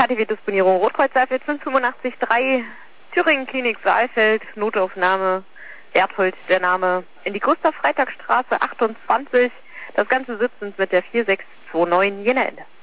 KTW-Disponierung Rotkreuz Saalfeld 585-3, Thüringen Klinik Saalfeld, Notaufnahme, Berthold der Name, in die Gustav-Freitag-Straße 28, das Ganze sitzend mit der 4629 Jena Ende.